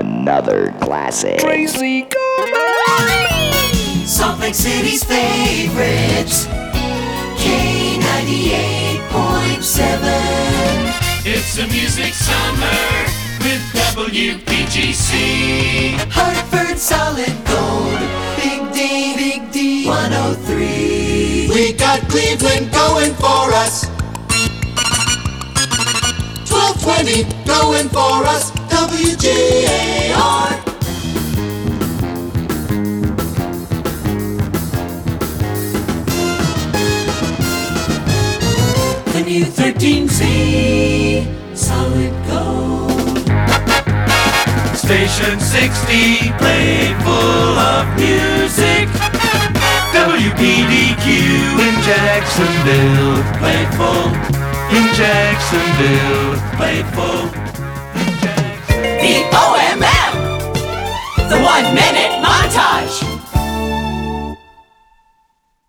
another classic. Crazy. Salt Lake City's favorites. K98.7. It's a music summer with WPGC. Hartford Solid Gold. Big D, 103. We got Cleveland going for us. 1220 going for us. WGAR. The new 13Z. Solid Gold. Station 60, played full of music. WPDQ in Jacksonville, played full. In Jacksonville, played full. In Jacksonville. The OMM. The 1 minute